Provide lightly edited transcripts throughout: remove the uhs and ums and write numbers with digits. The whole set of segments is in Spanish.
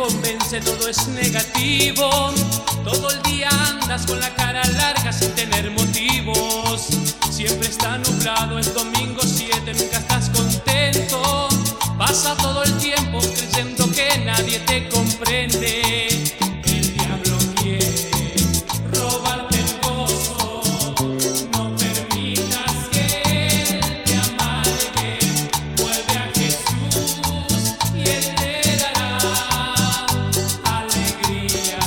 convence, todo es negativo. Todo el día andas con la cara larga sin tener motivos. Siempre está nublado, es domingo 7, nunca estás contento. Pasa todo el tiempo creyendo que nadie te comprende. El diablo quiere robarte el gozo. No permitas que él te amargue. Vuelve a Jesús y él te dará alegría.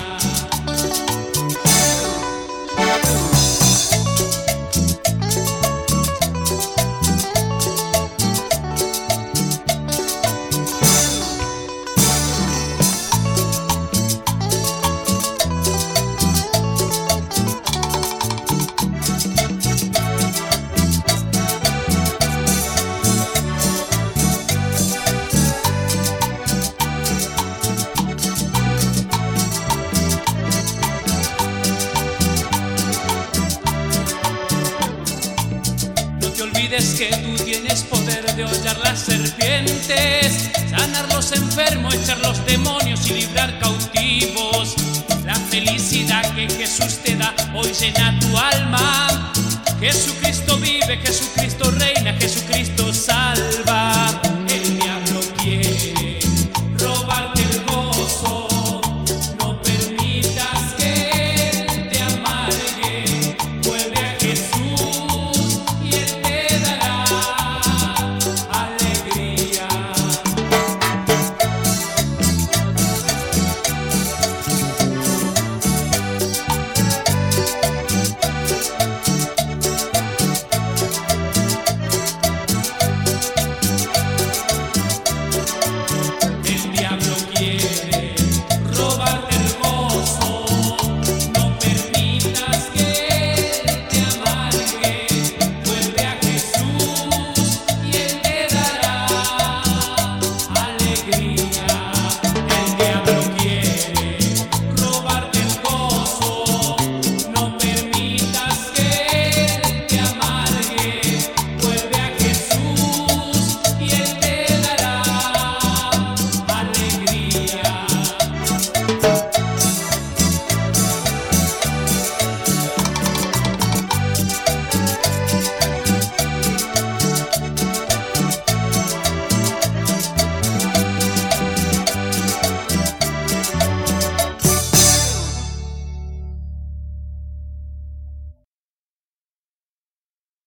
No te olvides que tú tienes poder de hollar las serpientes, sanar los enfermos, echar los demonios y librar cautivos. La felicidad que Jesús te da hoy llena tu alma. Jesucristo vive, Jesucristo reina.